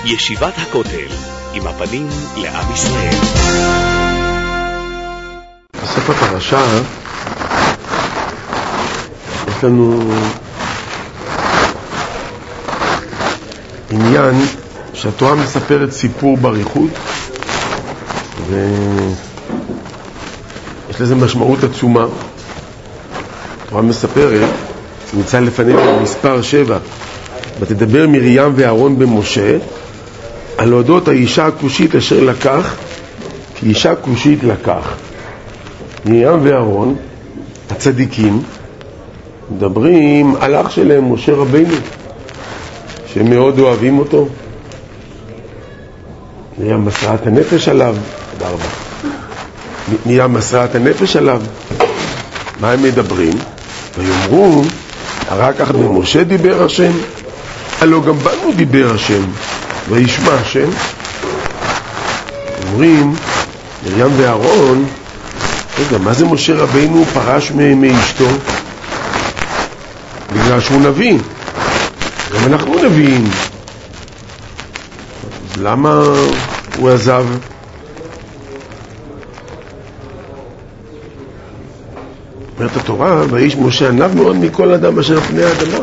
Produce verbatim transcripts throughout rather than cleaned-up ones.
ישיבת הכותל, עם הפנים לעם ישראל. בסוף הפרשה יש לנו עניין שהתורה מספרת סיפור באריכות, ויש לזה משמעות עצומה. התורה מספרת, נמצא לפנינו מספר שבע, ותדבר מרים ואהרון במשה על אודות האישה הכושית אשר לקח, כי אישה כושית לקח. מרים ואהרון הצדיקים מדברים על אח שלהם משה רבינו, שהם מאוד אוהבים אותו. מרים מסרה את הנפש עליו. בארבע מרים מסרה את הנפש עליו. מה הם מדברים? ויאמרו, רק כך במשה דיבר השם, הלא גם בנו דיבר השם, וישמע השם. אומרים מרים ואהרון, רגע, מה זה משה רבינו פרש מאשתו? בגלל שהוא נביא. גם אנחנו נביאים. אז למה הוא עזב? אומרת התורה, ואיש משה ענב מאוד מכל אדם אשר פני האדמה.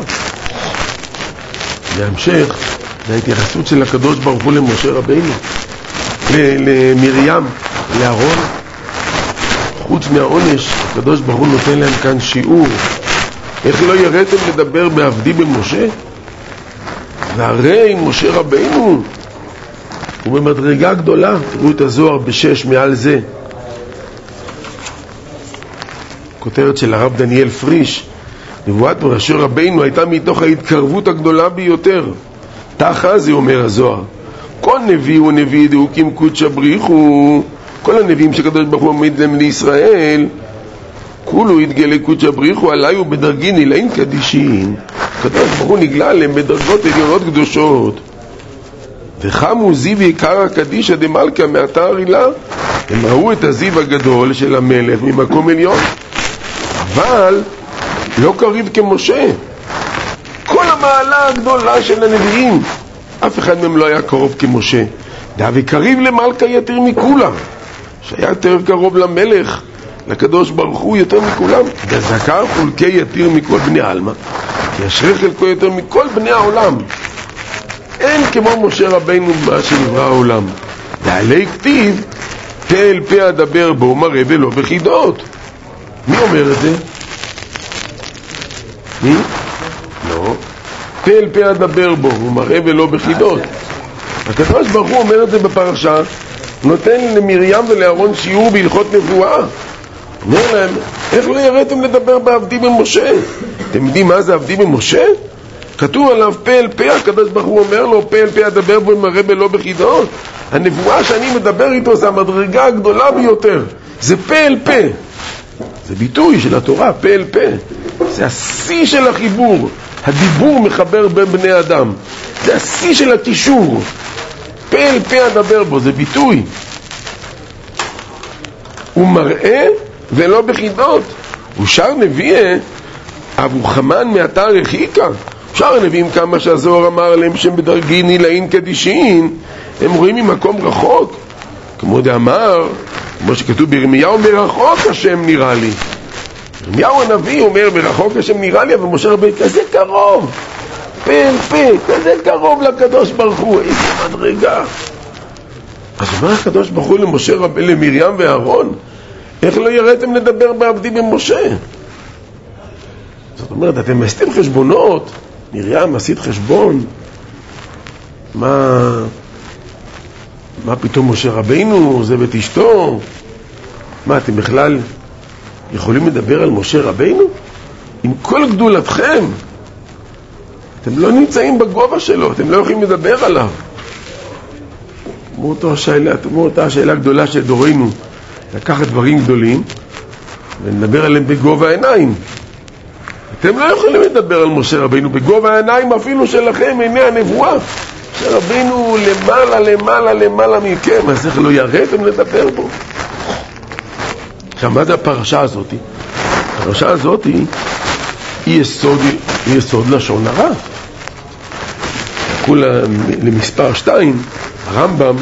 בהמשך, ההתייחסות של הקדוש ברוך הוא למשה רבינו, למרים, לאהרון, חוץ מהעונש, הקדוש ברוך הוא נותן להם כאן שיעור. איך לא יראתם לדבר בעבדי במשה? והרי משה רבינו הוא במדרגה גדולה. תראו את הזוהר בשש מעל זה. כותרת של הרב דניאל פריש, נבואת משה רבינו הייתה מתוך ההתקרבות הגדולה ביותר. תחה זה אומר הזוהר, כל נביא הוא נביא דאוקים קודשא בריחו. כל הנביאים שקדוש ברוך הוא עומד להם לישראל, כולו יתגלה קודשא בריחו עליי ובדרגין עילאים קדישין. הקדוש ברוך הוא נגלה עליהם בדרגות עליונות קדושות. וחמו זיו עיקר הקדישא דמלכה מאתר עילה, הם ראו את הזיו הגדול של המלך ממקום עליון, אבל לא קריב כמשה. כל המעלה הגדולה של הנביאים, אף אחד מהם לא היה קרוב כמשה. דאבי קריב למלכה יותר מכולם, שהיה יותר קרוב למלך, לקדוש ברוך הוא יותר מכולם. דזכר חולקי יתיר מכל בני העלמא, כי אשרי חלקו יותר מכל בני העולם. אין כמו משה רבינו מה שנברא העולם. ועלי כתיב, פה אל פה אדבר בו מראה ולא בחידות. מי אומר את זה? מי? לא. פה אל פה אדבר בו ומראה ולא בחידות. הקדוש ברוך הוא אומר את זה בפרשה, נותן למרים ולאהרון שיעור בהלכות נבואה. אומר להם, איך לא יראתם לדבר בעבדי במשה? אתם יודעים מה זה עבדי במשה? כתוב עליו פה אל פה, הקדוש ברוך הוא אומר לו, פה אל פה אדבר בו ומראה ולא בחידות. הנבואה שאני מדבר איתו זה המדרגה הגדולה ביותר, זה פה אל פה. זה ביטוי של התורה, פה אל פה. זה השיא של החיבור. הדיבור מחבר בין בני אדם. זה השיא של הקישור. פה אל פה אדבר בו, זה ביטוי. הוא מראה ולא בחידות. הוא שר נביא אבו חמן מאתר רחיקה. שר הנביאים כמה שהזוהר אמר עליהם שהם בדרגין עילאים קדישין, הם רואים ממקום רחוק. כמו דאמר, כמו שכתוב בירמיהו, מרחוק השם נראה לי. ירמיהו הנביא אומר, מרחוק השם נראה לי, אבל משה רבינו כזה קרוב, פה אל פה, כזה קרוב לקדוש ברוך הוא, איזה מדרגה. אז אומר הקדוש ברוך הוא למשה רבינו, למרים ואהרון, איך לא יראתם לדבר בעבדי במשה? זאת אומרת, אתם עשיתם חשבונות, מרים עשית חשבון, מה... מה פתאום משה רבינו, זה בית אשתו? מה, אתם בכלל יכולים לדבר על משה רבינו? עם כל גדולתכם, אתם לא נמצאים בגובה שלו, אתם לא יכולים לדבר עליו. כמו אותה השאלה, כמו אותה השאלה הגדולה של דורנו, לקחת דברים גדולים ונדבר עליהם בגובה העיניים. אתם לא יכולים לדבר על משה רבינו בגובה העיניים אפילו שלכם, עיני הנבואה. משה רבינו למעלה, למעלה, למעלה מכם, אז איך לא יראתם לדבר בו? עכשיו, מה זה הפרשה הזאת? הפרשה הזאת היא יסוד, היא יסוד לשון הרע. תלכו למספר שתיים, הרמב"ם,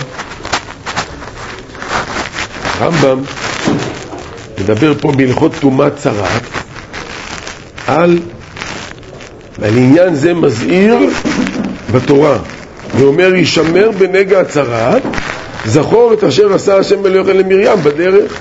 הרמב"ם מדבר פה בהלכות טומאת צרעת, על, על עניין זה מזהיר בתורה, ואומר, ישמר בנגע הצרעת, זכור את אשר עשה השם אלוהיך למרים בדרך.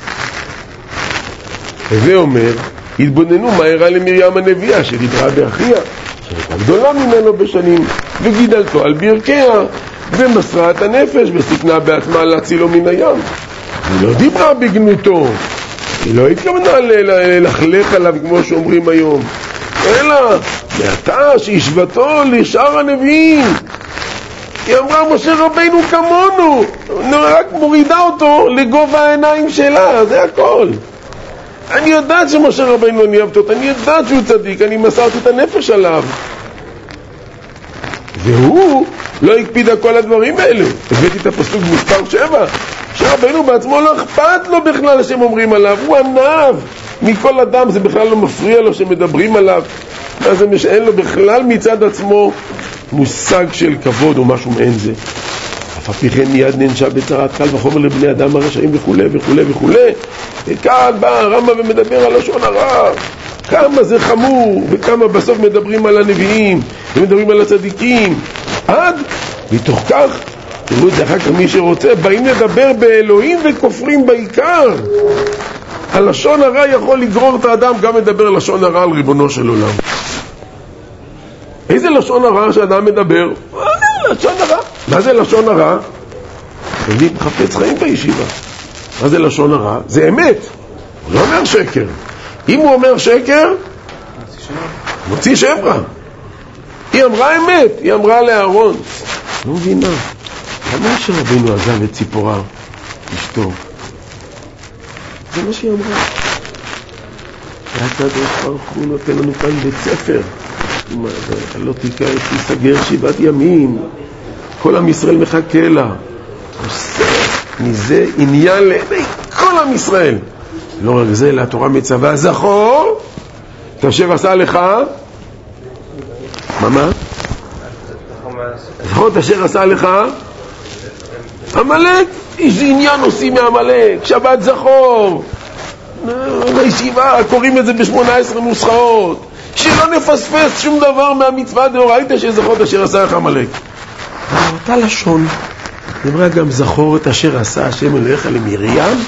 הווה אומר, התבוננו מה אירע למרים הנביאה שדיברה באחיה, שהייתה גדולה ממנו בשנים, וגידלתו על ברכיה, ומסרה את הנפש וסיכנה בעצמה להצילו מן הים. היא לא דיברה בגנותו, היא לא התכוונה ללכלך עליו כמו שאומרים היום, אלא מעתה שהשבתו לשאר הנביאים. היא אמרה, משה רבינו כמונו, רק מורידה אותו לגובה העיניים שלה, זה הכל. אני יודעת שמשה רבינו אני אוהבת אותו, אני יודעת שהוא צדיק, אני מסרתי את הנפש עליו, והוא לא הקפיד על כל הדברים האלו. הבאתי את הפסוק מספר שבע, שרבינו בעצמו לא אכפת לו בכלל שהם אומרים עליו, הוא ענב מכל אדם, זה בכלל לא מפריע לו שמדברים עליו, אז אין לו בכלל מצד עצמו מושג של כבוד או משהו מעין זה. אף על פי כן מיד ננשא בצרת, קל וחומר לבני אדם הרשעים וכו' וכו' וכו'. וכאן בא הרמב"ם ומדבר על לשון הרע, כמה זה חמור, וכמה בסוף מדברים על הנביאים ומדברים על הצדיקים, עד מתוך כך, תראו את זה אחר כך מי שרוצה, באים לדבר באלוהים וכופרים בעיקר. הלשון הרע יכול לגרור את האדם גם לדבר לשון הרע על ריבונו של עולם. איזה לשון הרע שאדם מדבר? לשון הרע. מה זה לשון הרע? אני מחפץ חיים בישיבה. מה זה לשון הרע? זה אמת. הוא לא אומר שקר. אם הוא אומר שקר, מוציא שם רע. היא אמרה אמת, היא אמרה לאהרון. לא מבינה. למה שרבינו עזב את ציפורה, אשתו? זה מה שהיא אמרה. והקדוש ברוך הוא נותן לנו כאן בית ספר. לא תיקה, תיסגר שבעת ימים. כל עם ישראל מחכה לה. עושה מזה עניין לעיני כל עם ישראל. לא רק זה, אלא התורה מצווה, זכור את אשר עשה לך. מה מה? זכור את אשר עשה לך עמלק. איזה עניין עושים מעמלק, שבת זכור. בישיבה קוראים את זה ב-שמונה עשרה נוסחאות, שלא נפספס שום דבר מהמצווה דאורייתא שזכור את אשר עשה לך עמלק. אותה לשון נאמרה גם זכור את אשר עשה השם אלוהיך למרים.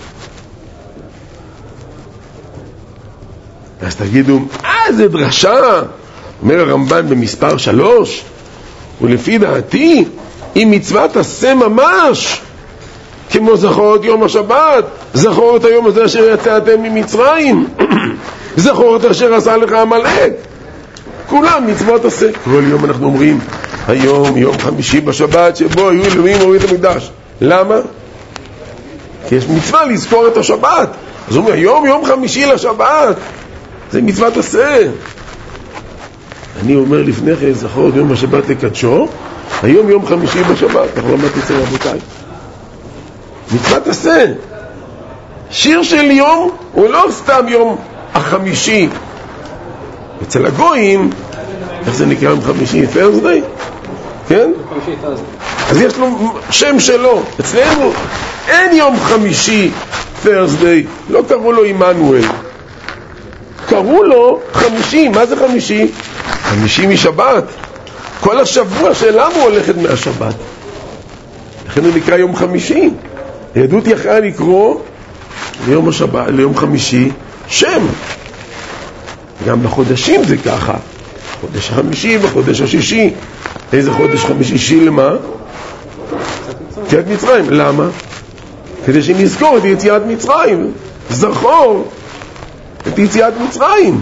אז תגידו, אה זה דרשה, אומר הרמב"ן במספר שלוש, ולפי דעתי היא מצוות עשה ממש כמו זכור את יום השבת, זכור את היום הזה אשר יצאתם ממצרים, זכור את אשר עשה לך עמלק. כולם מצוות עשה. כל יום אנחנו אומרים היום יום חמישי בשבת שבו היו אלוהים וראו את המקדש. למה? כי יש מצווה לזכור את השבת. אז אומרים היום יום חמישי לשבת, זה מצוות עשה. אני אומר לפני כן זכור את יום השבת לקדשו, היום יום חמישי בשבת. אנחנו למדתי אצל רבותיי, מצוות עשה. שיר של יום הוא לא סתם יום החמישי. אצל הגויים, איך זה נקרא יום חמישי? Thursday? כן? אז יש לו שם שלו. אצלנו אין יום חמישי Thursday, לא קראו לו עמנואל, קראו לו חמישי. מה זה חמישי? חמישי משבת. כל השבוע שלנו הולכת מהשבת, לכן הוא נקרא יום חמישי. היהדות יכולה לקרוא ליום השבת, ליום חמישי שם. גם בחודשים זה ככה, חודש החמישי וחודש השישי. איזה חודש חמישי למה? יציאת מצרים. למה? כדי שנזכור את יציאת מצרים, זכור את יציאת מצרים.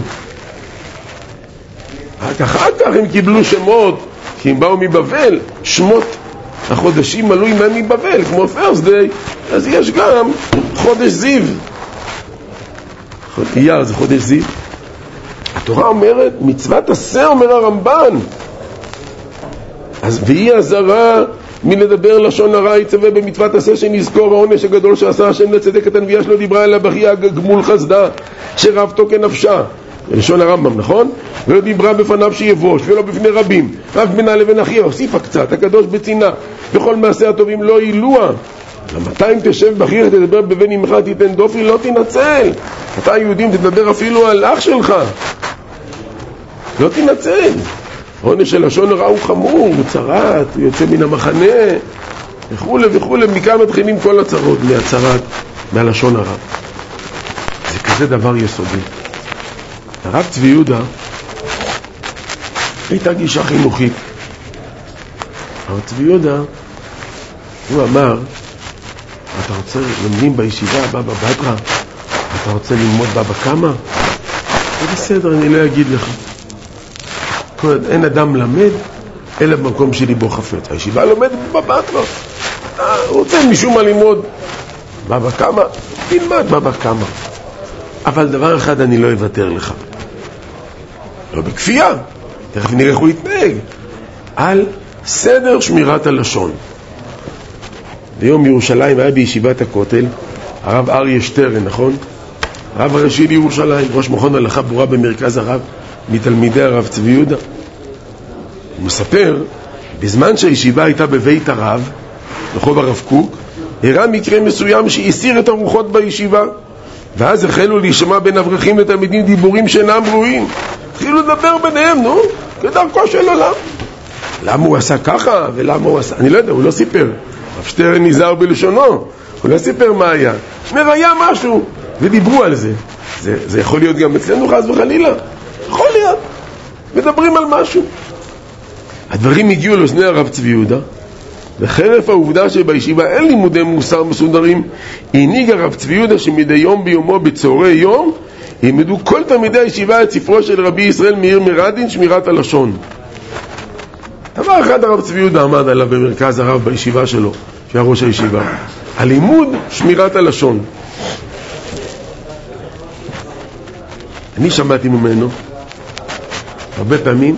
רק אחר כך הם קיבלו שמות, כי הם באו מבבל, שמות החודשים עלו עימם מבבל, כמו Thursday, אז יש גם חודש זיו. אייר זה חודש זיו. התורה אומרת, מצוות עשה, אומר הרמב"ן. אז והיא הזרה מלדבר לשון הרע, יצווה במצוות עשה שנזכור העונש הגדול שעשה השם לצדק את הנביאה שלו, דיברה אליה בכייה גמול חסדה, שרבתו כנפשה. לשון הרמב"ם, נכון? ולא דיברה בפניו שיבוש, ולא בפני רבים, רק בינה לבין אחיה, הוסיפה קצת, הקדוש בצינה, וכל מעשה הטובים לא אילוה. מתי אם תשב באחיך תדבר בבן אמך תיתן דופי, לא תנצל. מתי יהודים תדבר אפילו על אח שלך, לא תנצל. עונש של לשון הרע הוא חמור, הוא צרת, הוא יוצא מן המחנה וכו' וכו'. מכאן מתחילים כל הצרות, מהצרת, מהלשון הרע. זה כזה דבר יסודי. הרב צבי יהודה הייתה גישה חינוכית. הרב צבי יהודה הוא אמר, אתה רוצה לומדים בישיבה בבא בתרא, אתה רוצה ללמוד בבא קמא, זה בסדר, אני לא אגיד לך. אין אדם למד אלא במקום שליבו חפץ. הישיבה לומד בבא בתרא, אתה רוצה משום מה ללמוד בבא קמא, תלמד בבא קמא, אבל דבר אחד אני לא אוותר לך, לא בכפייה, תכף נראה איך הוא יתנהג, על סדר שמירת הלשון. ביום ירושלים היה בישיבת הכותל הרב אריה שטרן, נכון? הרב הראשי לירושלים, ראש מכון הלכה ברורה במרכז הרב, מתלמידי הרב צבי יהודה. הוא מספר, בזמן שהישיבה הייתה בבית הרב, רחוב הרב קוק, הראה מקרה מסוים שהסיר את הרוחות בישיבה, ואז החלו להישמע בין אברכים לתלמידים דיבורים שאינם ראויים. התחילו לדבר ביניהם, נו, כדרכו של עולם. למה הוא עשה ככה ולמה הוא עשה, אני לא יודע, הוא לא סיפר. הרב שטרן נזהר בלשונו, הוא לא סיפר מה היה. שמר היה משהו ודיברו על זה. זה, זה יכול להיות גם אצלנו חס וחלילה, יכול להיות, מדברים על משהו. הדברים הגיעו לאוזני הרב צבי יהודה, וחרף העובדה שבישיבה אין לימודי מוסר מסודרים, הנהיג הרב צבי יהודה שמדי יום ביומו בצהרי יום ילמדו כל תלמידי הישיבה את ספרו של רבי ישראל מאיר מרדין, שמירת הלשון. דבר אחד הרב צבי יהודה עמד עליו במרכז הרב בישיבה שלו, שהיה ראש הישיבה, הלימוד שמירת הלשון. אני שמעתי ממנו הרבה פעמים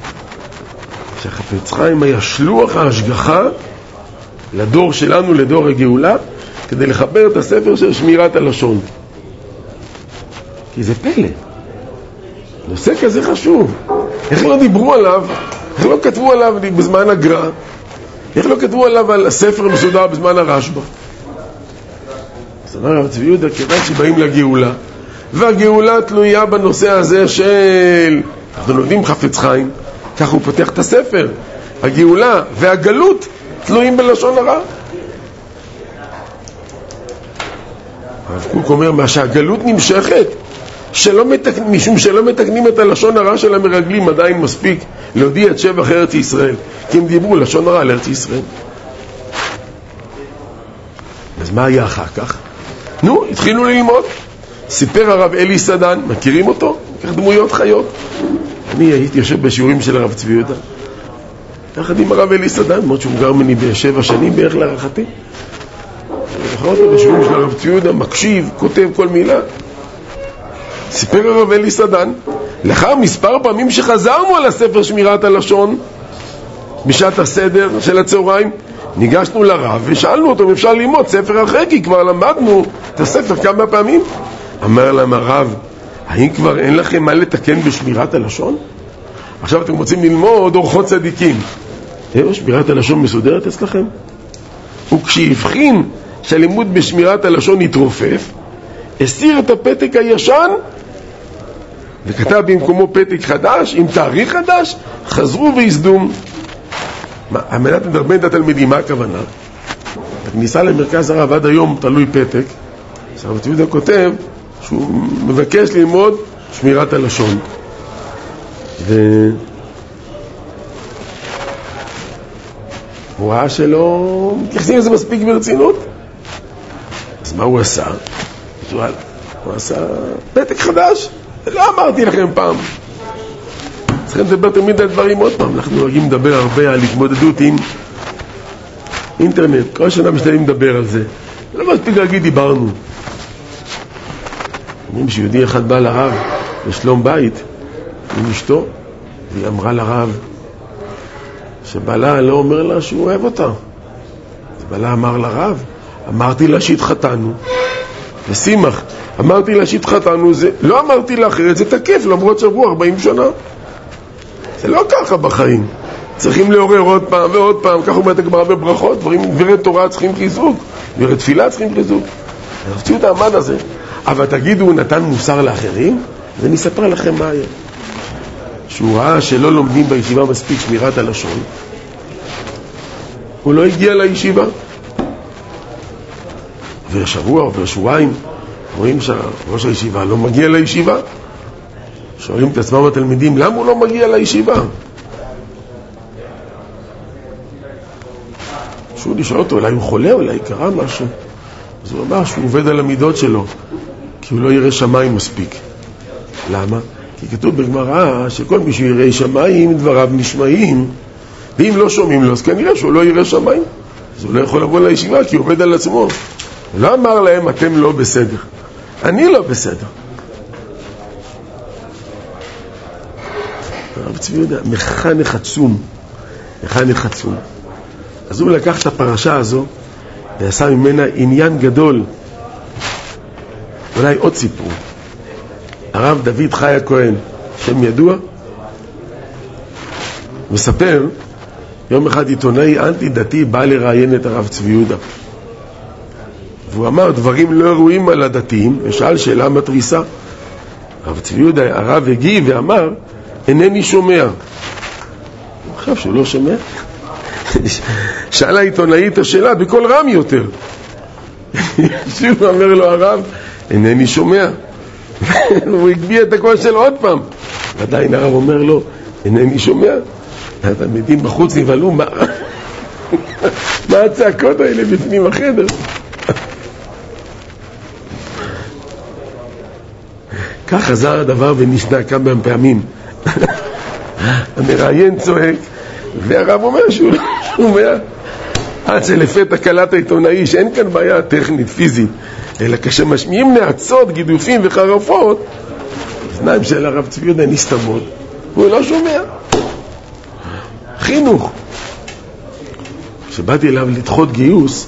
שהחפץ חיים היה שלוח ההשגחה לדור שלנו, לדור הגאולה, כדי לחבר את הספר של שמירת הלשון. כי זה פלא, נושא כזה חשוב. איך לא דיברו עליו, איך לא כתבו עליו בזמן הגר"א, איך לא כתבו עליו על הספר מסודר בזמן הרשב"א. אז אמר הרב צבי יהודה, כיוון שבאים לגאולה, והגאולה תלויה בנושא הזה של, אנחנו לומדים חפץ חיים, כך הוא פותח את הספר, הגאולה והגלות תלויים בלשון הרע. הרב קוק אומר, מה שהגלות נמשכת, שלא מתק... משום שלא מתקנים את הלשון הרע של המרגלים, עדיין מספיק להודיע את שבח ארץ ישראל, כי הם דיברו לשון הרע על ארץ ישראל. אז מה היה אחר כך? נו, התחילו ללמוד. סיפר הרב אלי סדן, מכירים אותו? כך דמויות חיות. אני הייתי יושב בשיעורים של הרב צבי יהודה יחד עם הרב אלי סדן, מאוד שהוא גר מני בשבע שנים בערך להערכתי. אחר אותו בשיעורים של הרב צבי יהודה, מקשיב, כותב כל מילה. סיפר הרב אלי סדן, לאחר מספר פעמים שחזרנו על הספר שמירת הלשון בשעת הסדר של הצהריים, ניגשנו לרב ושאלנו אותו אם אפשר ללמוד ספר אחר, כי כבר למדנו את הספר כמה פעמים. אמר להם הרב, האם כבר אין לכם מה לתקן בשמירת הלשון? עכשיו אתם רוצים ללמוד אורחות צדיקים. זהו, שמירת הלשון מסודרת אצלכם? וכשהבחין שהלימוד בשמירת הלשון התרופף, הסיר את הפתק הישן וכתב במקומו פתק חדש עם תאריך חדש, חזרו והסדום. על מנת לדרבן את התלמידים, מה הכוונה? בכניסה למרכז הרב עד היום תלוי פתק, הרב צבי יהודה כותב שהוא מבקש ללמוד שמירת הלשון, והוא ראה שלא מתייחסים לזה מספיק ברצינות. אז מה הוא עשה? הוא עשה פתק חדש. לא אמרתי לכם פעם, צריכים לדבר תמיד על דברים עוד פעם. אנחנו נוהגים לדבר הרבה על התמודדות עם אינטרנט, כל שנה משתדלים לדבר על זה, לא מספיק להגיד דיברנו. אומרים שיהודי אחד בא לרב לשלום בית עם אשתו, והיא אמרה לרב שבעלה לא אומר לה שהוא אוהב אותה. אז בעלה אמר לרב, אמרתי לה שהתחתנו ושימח, אמרתי לה שהתחתנו, זה, לא אמרתי לה אחרת, זה תקף, למרות שעברו ארבעים שנה. זה לא ככה בחיים. צריכים לעורר עוד פעם ועוד פעם, ככה אומרת הגמרא בברכות, דברים, דברי תורה צריכים חיזוק, דברי תפילה צריכים חיזוק. רציתי את העמד הזה. אבל תגידו, הוא נתן מוסר לאחרים? אז אני אספר לכם מה היה. שהוא ראה שלא לומדים בישיבה מספיק שמירת הלשון, הוא לא הגיע לישיבה. ושבוע או שבועיים רואים שראש הישיבה לא מגיע לישיבה. שואלים את עצמם התלמידים, למה הוא לא מגיע לישיבה? שהוא לשאול אותו, אולי הוא חולה, אולי קרה משהו. אז הוא אמר שהוא עובד על המידות שלו, כי הוא לא יראה שמיים מספיק. למה? כי כתוב בגמרא שכל מי שיראה שמיים דבריו נשמעים, ואם לא שומעים לו, אז כנראה שהוא לא יראה שמיים. אז הוא לא יכול לבוא לישיבה כי הוא עובד על עצמו. הוא לא אמר להם, אתם לא בסדר. אני לא בסדר. הרב צבי יהודה, מחנך עצום. מחנך עצום. אז הוא לקח את הפרשה הזו ועשה ממנה עניין גדול. אולי עוד סיפור. הרב דוד חי הכהן, שם ידוע, מספר, יום אחד עיתונאי אנטי דתי בא לראיין את הרב צבי יהודה. והוא אמר דברים לא ראויים על הדתיים, ושאל שאלה מטריסה. הרב צבי יהודה, הרב הגיב ואמר, אינני שומע. הוא חשב שהוא לא שומע. שאל העיתונאי את השאלה בכל רם יותר. שוב אומר לו הרב, אינני שומע. הוא הגביה את הקול שלו עוד פעם. ועדיין הרב אומר לו, אינני שומע. התלמידים בחוץ נבהלו, מה מה הצעקות האלה בפנים החדר? כך חזר הדבר ונשנה כמה פעמים. המראיין צועק, והרב אומר שהוא לא שומע. עד שלפתע קלט העיתונאי שאין כאן בעיה טכנית, פיזית, אלא כשמשמיעים נעצות, גידופים וחרפות, אוזניים של הרב צבי יהודה נסתמות, והוא לא שומע. חינוך. כשבאתי אליו לדחות גיוס,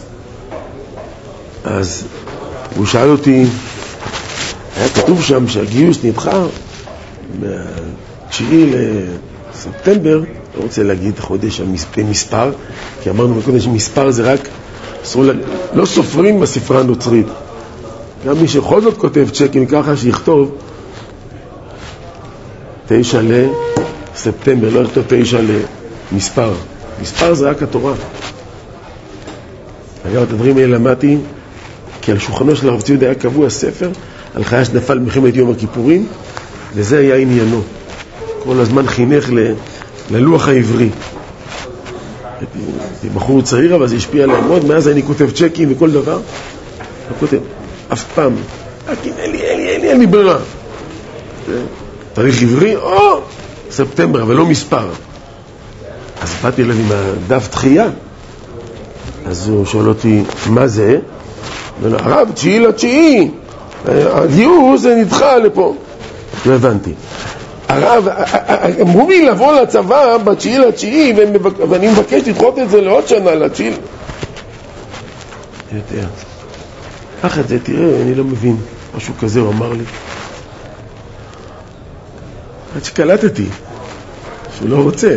אז הוא שאל אותי, היה כתוב שם שהגיוס נדחה מהתשיעי לספטמבר, לא רוצה להגיד חודש המספר, כי אמרנו בקודם שמספר זה רק, לא סופרים בספרה הנוצרית. גם מי שבכל זאת כותב צ'קים ככה שיכתוב תשע לספטמבר, לא יכתוב תשע למספר. מספר זה רק התורה. אגב, את הדברים האלה למדתי, כי על שולחנו של הרב צבי יהודה היה קבוע ספר על חיה שנפל במלחמת יום הכיפורים, וזה היה עניינו. כל הזמן חינך ל... ללוח העברי. הייתי בחור צעיר, אבל זה השפיע עליי מאוד. מאז אני כותב צ'קים וכל דבר. לא כותב, אף פעם. אין לי, אין לי, אין לי, אין לי ברירה. תאריך עברי, או, ספטמבר, אבל לא מספר. אז באתי אליו עם הדף תחייה. אז הוא שואל אותי, מה זה? הרב, תשיעי לתשיעי. הגיוס זה נדחה לפה. לא הבנתי. הרב, אמרו לי לבוא לצבא בתשיעי לתשיעי, ואני מבקש לדחות את זה לעוד שנה לתשיעי. תראה, קח את זה, תראה, אני לא מבין. משהו כזה הוא אמר לי. עד שקלטתי, שהוא לא רוצה.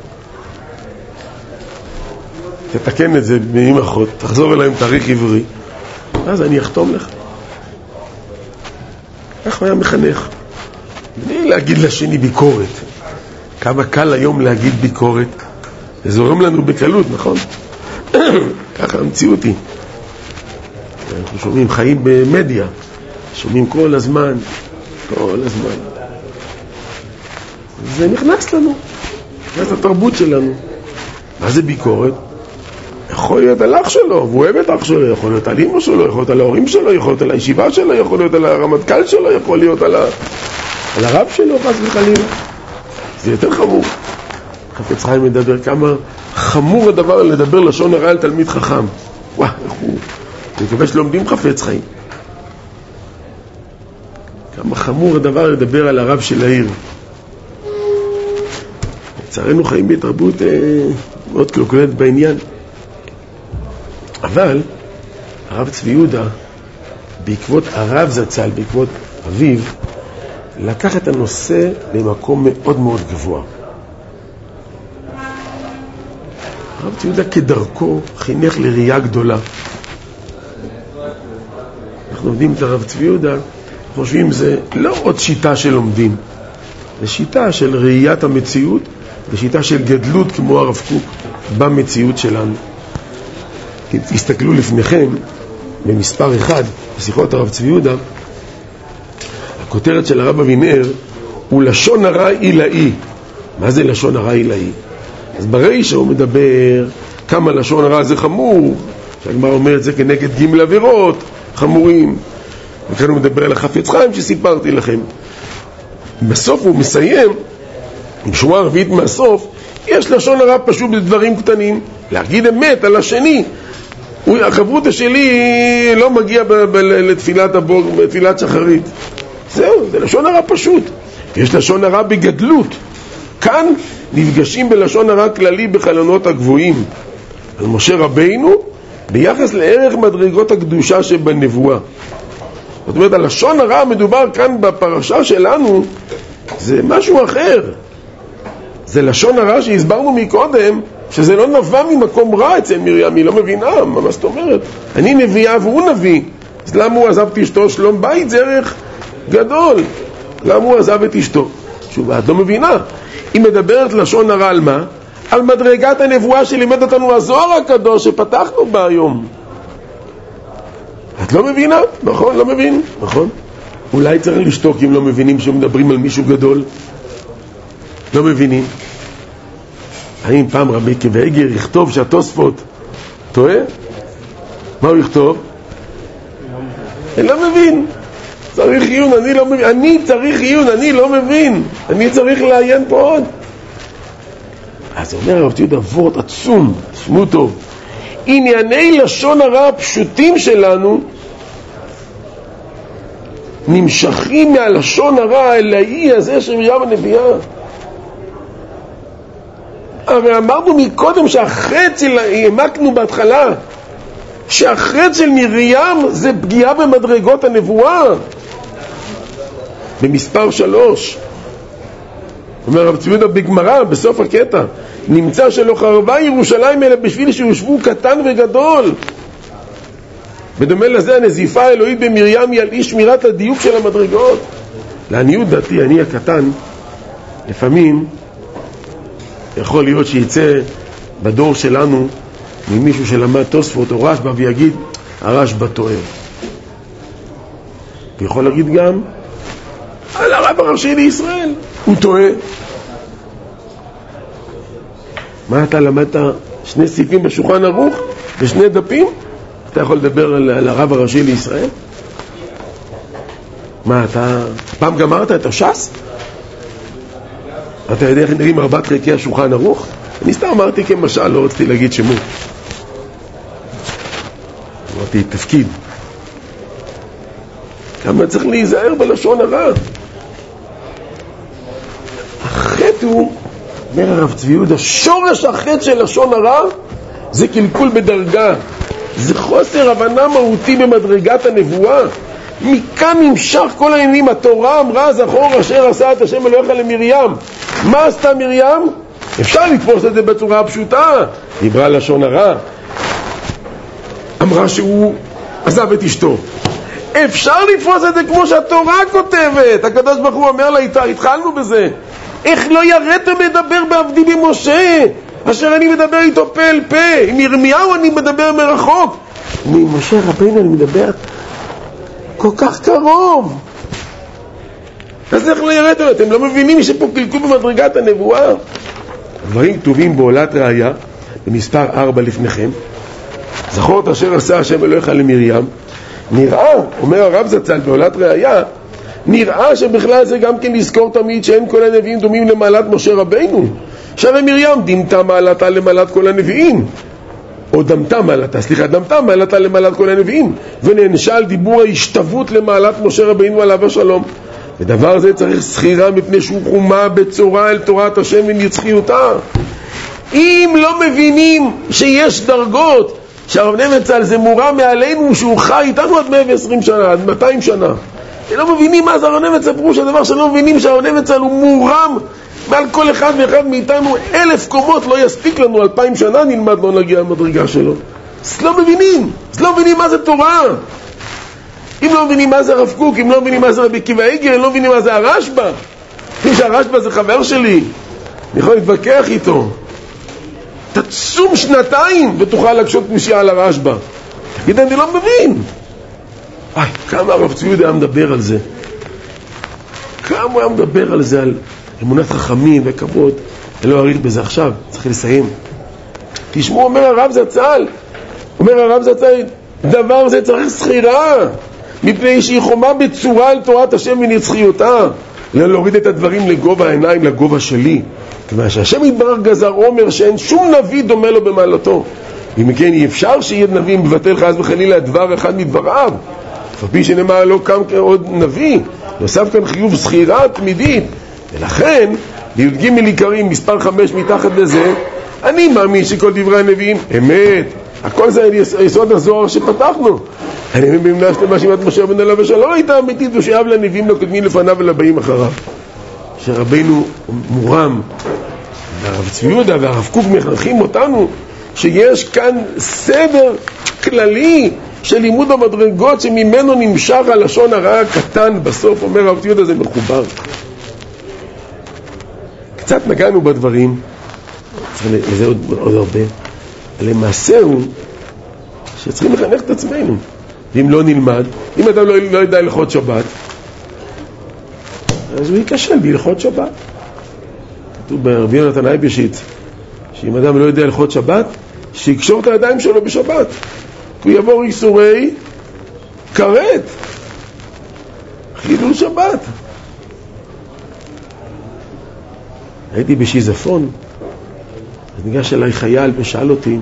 תתקן את זה במילים אחרות, תחזור אליי עם תאריך עברי, אז אני אחתום לך. איך הוא היה מחנך? בלי להגיד לשני ביקורת. כמה קל היום להגיד ביקורת. זה זורם לנו בקלות, נכון? ככה המציאות היא. אנחנו שומעים חיים במדיה. שומעים כל הזמן. כל הזמן. זה נכנס לנו. נכנס לתרבות שלנו. מה זה ביקורת? יכול להיות על אח שלו, והוא אוהב את אח שלו, יכול להיות על אמא שלו, יכול להיות על ההורים שלו, יכול להיות על הישיבה שלו, יכול להיות על הרמטכ"ל שלו, יכול להיות על ה... על הרב שלו, חס וחלילה. זה יותר חמור. חפץ חיים מדבר כמה חמור הדבר לדבר לשון הרע על תלמיד חכם. וואו, איך הוא... אני מקווה שלומדים חפץ חיים. כמה חמור הדבר לדבר על הרב של העיר. לצערנו חיים בתרבות אה, מאוד קלוקלת בעניין. אבל הרב צבי יהודה בעקבות הרב זצ"ל, בעקבות אביו, לקח את הנושא למקום מאוד מאוד גבוה. הרב צבי יהודה כדרכו חינך לראייה גדולה. אנחנו לומדים את הרב צבי יהודה, חושבים זה לא עוד שיטה של לומדים, זה שיטה של ראיית המציאות, ושיטה של גדלות כמו הרב קוק במציאות שלנו. תסתכלו לפניכם במספר אחד בשיחות הרב צבי יהודה, הכותרת של הרב אבינר הוא לשון הרע עילאי. מה זה לשון הרע עילאי? אז ברישה הוא מדבר כמה לשון הרע זה חמור, שהגמרא אומר את זה כנגד ג' עבירות חמורים, וכאן הוא מדבר על החפץ חיים שסיפרתי לכם. בסוף הוא מסיים עם שורה רביעית מהסוף, יש לשון הרע פשוט בדברים קטנים, להגיד אמת על השני. החברותא שלי לא מגיע ב- ב- לתפילת הבוקר, בתפילת שחרית, זהו, זה לשון הרע פשוט. יש לשון הרע בגדלות. כאן נפגשים בלשון הרע כללי בחלונות הגבוהים על משה רבינו ביחס לערך מדרגות הקדושה שבנבואה. זאת אומרת, הלשון הרע מדובר כאן בפרשה שלנו זה משהו אחר. זה לשון הרע שהסברנו מקודם שזה לא נבע ממקום רע אצל מרים, היא לא מבינה. מה זאת אומרת? אני נביאה והוא נביא, אז למה הוא עזב את אשתו? שלום בית זה ערך גדול. למה הוא עזב את אשתו? שוב, את לא מבינה. היא מדברת לשון הרע על מה? על מדרגת הנבואה שלימד אותנו הזוהר הקדוש שפתחנו בה היום. את לא מבינה? נכון? לא מבין? נכון? אולי צריך לשתוק אם לא מבינים שמדברים על מישהו גדול. לא מבינים. האם פעם רבי קוויגר יכתוב שהתוספות טועה? מה הוא יכתוב? אני לא מבין. צריך עיון, אני לא מבין. אני צריך עיון, אני לא מבין. אני צריך לעיין פה עוד. אז אומר הרב צבי יהודה וורט עצום, תשמעו טוב. ענייני לשון הרע הפשוטים שלנו נמשכים מהלשון הרע האלוהי הזה של מרים הנביאה. הרי אמרנו מקודם שהחטא של, העמקנו בהתחלה, שהחטא של מרים זה פגיעה במדרגות הנבואה. במספר שלוש אומר הרב צבי יהודה בגמרא, בסוף הקטע, נמצא שלא חרבה ירושלים אלא בשביל שיושבו קטן וגדול. בדומה לזה הנזיפה האלוהית במרים היא על אי שמירת הדיוק של המדרגות. לעניות דעתי, אני הקטן, לפעמים יכול להיות שיצא בדור שלנו ממישהו שלמד תוספות או רשב"א ויגיד הרשב"א טועה. ויכול להגיד גם על הרב הראשי לישראל הוא טועה. מה אתה למדת שני סעיפים בשולחן ערוך ושני דפים? אתה יכול לדבר על, על הרב הראשי לישראל? מה אתה פעם גמרת את הש"ס? אתה יודע איך נראים ארבעת חלקי השולחן ערוך? אני סתם אמרתי כמשל, לא רציתי להגיד שמות. אמרתי תפקיד. כמה צריך להיזהר בלשון הרע. החטא הוא, אומר הרב צבי יהודה, שורש החטא של לשון הרע זה קלקול בדרגה, זה חוסר הבנה מהותי במדרגת הנבואה. מכאן נמשך כל העניינים. התורה אמרה זכור אשר עשה את השם אלוהיך למרים. מה עשתה מרים? אפשר לתפוס את זה בצורה פשוטה. דיברה לשון הרע, אמרה שהוא עזב את אשתו. אפשר לתפוס את זה כמו שהתורה כותבת. הקדוש ברוך הוא אומר לה, התחלנו בזה, איך לא יראת מדבר בעבדי במשה אשר אני מדבר איתו פה אל פה. עם ירמיהו אני מדבר מרחוק, ממשה רבינו אני מדבר כל כך קרוב. אז איך לא יראת? אתם לא מבינים שפה קלקול במדרגת הנבואה? הדברים כתובים בעולת ראיה במספר ארבע לפניכם. זכור את אשר עשה השם אלוהיך למרים. נראה, אומר הרב זצ"ל בעולת ראיה, נראה שבכלל זה גם כן לזכור תמיד שאין כל הנביאים דומים למעלת משה רבינו. שהרי מרים דמתה מעלתה למעלת כל הנביאים, או דמתה מעלתה, סליחה, דמתה מעלתה למעלת כל הנביאים, ונענשה על דיבור ההשתוות למעלת משה רבינו עליו השלום. ודבר זה צריך סחירה מפני שהוא חומה בצורה אל תורת השם ונצחיותה. אם לא מבינים שיש דרגות שהרב נבצל זה מורם מעלינו שהוא חי איתנו עד מאה ועשרים שנה, עד מאתיים שנה. הם לא מבינים מה זה הרב נבצל, פירוש הדבר שלא מבינים שהרב נבצל הוא מורם מעל כל אחד ואחד מאיתנו. אלף קומות לא יספיק לנו, אלפיים שנה נלמד לא נגיע למדרגה שלו. אז לא מבינים, אז לא מבינים מה זה תורה. אם לא מבינים מה זה הרב קוק, אם לא מבינים מה זה רבי עקיבא איגר, לא מבינים מה זה הרשב"א. אם שהרשב"א זה חבר שלי, אני יכול להתווכח איתו. תצום שנתיים ותוכל להקשות קושיה על הרשב"א. תגיד, אני לא מבין. איי, כמה הרב צבי יהודה היה מדבר על זה. כמה הוא היה מדבר על זה, על אמונת חכמים וכבוד. אני לא אריך בזה עכשיו, צריך לסיים. תשמעו, אומר הרב זצ"ל, אומר הרב זצ"ל, דבר זה צריך סחירה, מפני שהיא חומה בצורה על תורת השם ונצחיותה. לא להוריד את הדברים לגובה העיניים, לגובה שלי. כיוון שהשם יתברך גזר אומר שאין שום נביא דומה לו במעלתו. אם כן, אי אפשר שיהיה נביא מבטל חס וחלילה דבר אחד מדבריו. לפי שנאמר לא קם עוד נביא, נוסף כאן חיוב סחירה תמידית. ולכן, בי"ג עיקרים, מספר חמש מתחת לזה, אני מאמין שכל דברי הנביאים אמת. הכל זה היסוד הזוהר שפתחנו. אני מאמין באמונה שלמה שימת משה רבנו עליו השלום הייתה אמיתית ושאב לנביאים לקודמים לפניו ולבאים אחריו. שרבנו מורם והרב צבי יהודה והרב קוק מחנכים אותנו שיש כאן סדר כללי של לימוד המדרגות שממנו נמשך הלשון הרע הקטן. בסוף אומר הרב צבי יהודה זה מחובר. קצת נגענו בדברים, וזה עוד, עוד הרבה. למעשה הוא שצריכים לחנך את עצמנו. ואם לא נלמד, אם אדם לא, לא ידע הלכות שבת, אז הוא ייכשל בהלכות שבת. כתוב ברבי יונתן אייבשיץ, שאם אדם לא יודע הלכות שבת, שיקשור את הידיים שלו בשבת. הוא יעבור איסורי כרת. חילול שבת. הייתי בשיזפון, אז ניגש אליי חייל ושאל אותי,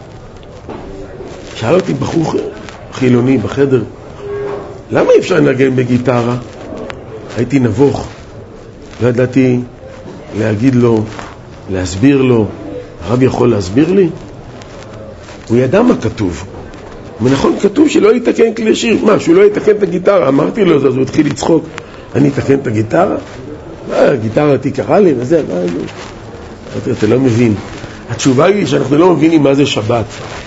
שאל אותי בחור חילוני בחדר, למה אי אפשר לנגן בגיטרה? הייתי נבוך, לא ידעתי להגיד לו, להסביר לו. הרב יכול להסביר לי? הוא ידע מה כתוב. ונכון, כתוב שלא יתקן כלי שיר. מה, שהוא לא יתקן את הגיטרה? אמרתי לו, אז הוא התחיל לצחוק. אני אתקן את הגיטרה? מה, הגיטרה תיקרה לי וזה, מה, לא. אמרתי, אתה לא מבין. התשובה היא שאנחנו לא מבינים מה זה שבת.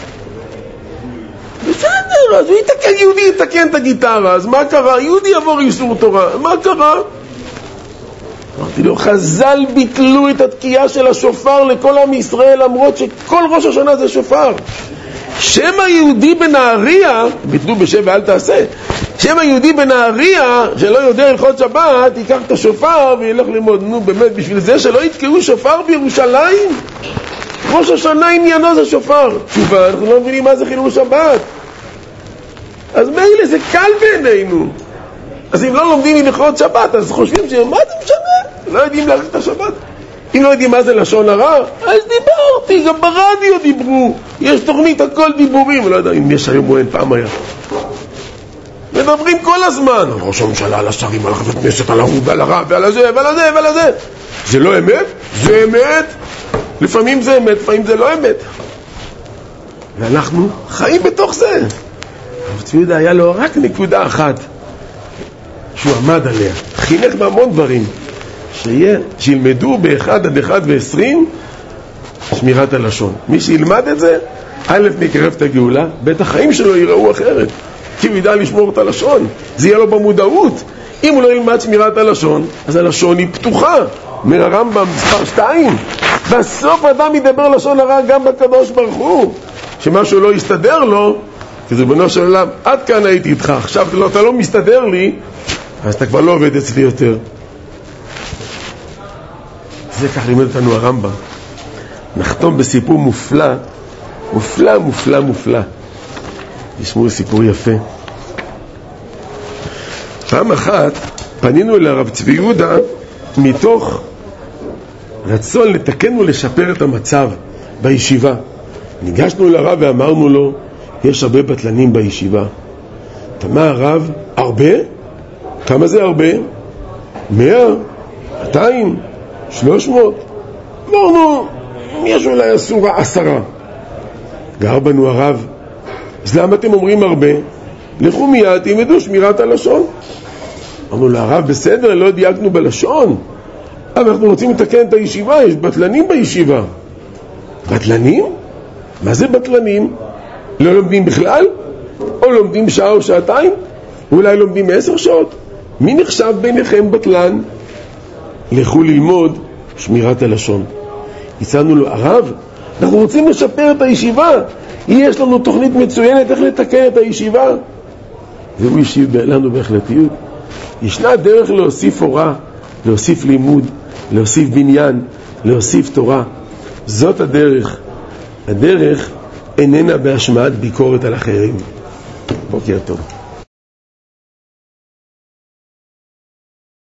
בסדר, אז הוא יתקן, יהודי יתקן את הגיטרה, אז מה קרה? יהודי יעבור איסור תורה, מה קרה? אמרתי לו, חז"ל ביטלו את התקיעה של השופר לכל עם ישראל, למרות שכל ראש השנה זה שופר. שם היהודי בנהריה, ביטלו בשם ואל תעשה, שם היהודי בנהריה שלא יודע הלכות שבת, ייקח את השופר וילך ללמוד. נו באמת, בשביל זה שלא יתקעו שופר בירושלים? ראש השנה עניינו זה שופר. תשובה, אנחנו לא מבינים מה זה חילול שבת. אז מילא זה קל בעינינו. אז אם לא לומדים הלכות שבת, אז חושבים שמה זה משנה? לא יודעים להעריך את השבת. אם לא יודעים מה זה לשון הרע, אז דיברתי, גם ברדיו דיברו. יש תוכנית הכל דיבורים, לא יודע אם יש היום או אין, פעם היה. מדברים כל הזמן, על ראש הממשלה, על השרים, על חבר כנסת, על ההוא, ועל הרב, ועל הזה, ועל הזה, ועל הזה. זה לא אמת? זה אמת. לפעמים זה אמת, לפעמים זה לא אמת. ואנחנו חיים בתוך זה. הרב צבי יהודה היה לו רק נקודה אחת שהוא עמד עליה, חינך בהמון דברים, שיהיה, שילמדו באחד עד אחד ועשרים שמירת הלשון. מי שילמד את זה, א' נקרב את הגאולה, בית החיים שלו ייראו אחרת, כי הוא ידע לשמור את הלשון, זה יהיה לו במודעות. אם הוא לא ילמד שמירת הלשון, אז הלשון היא פתוחה. אומר הרמב"ם מספר שתיים, בסוף אדם ידבר לשון הרע גם בקדוש ברוך הוא, שמשהו לא יסתדר לו, כי זה בנו של עולם, עד כאן הייתי איתך, עכשיו לא, אתה לא מסתדר לי, אז אתה כבר לא עובד אצלי יותר. זה כך לימד אותנו הרמב"ם. נחתום בסיפור מופלא, מופלא, מופלא, מופלא. תשמעו סיפור יפה. פעם אחת פנינו לרב צבי יהודה מתוך רצון לתקן ולשפר את המצב בישיבה. ניגשנו לרב ואמרנו לו, יש הרבה בטלנים בישיבה. תמה הרב, הרבה? כמה זה הרבה? מאה? מאתיים? שלוש מאות? אמרנו, יש אולי אסורה עשרה. גר בנו הרב אז למה אתם אומרים הרבה? לכו מיד תלמדו שמירת הלשון. אמרו לו, הרב בסדר, לא דייקנו בלשון, אבל אנחנו רוצים לתקן את הישיבה, יש בטלנים בישיבה. בטלנים? מה זה בטלנים? לא לומדים בכלל? או לומדים שעה או שעתיים? אולי לומדים עשר שעות? מי נחשב ביניכם בטלן? לכו ללמוד שמירת הלשון. הצענו לו, הרב, אנחנו רוצים לשפר את הישיבה, יש לנו תוכנית מצוינת איך לתקן את הישיבה. והוא השיב לנו בהחלטיות, ישנה דרך להוסיף הוראה, להוסיף לימוד, להוסיף בניין, להוסיף תורה. זאת הדרך. הדרך איננה בהשמעת ביקורת על אחרים. בוקר טוב.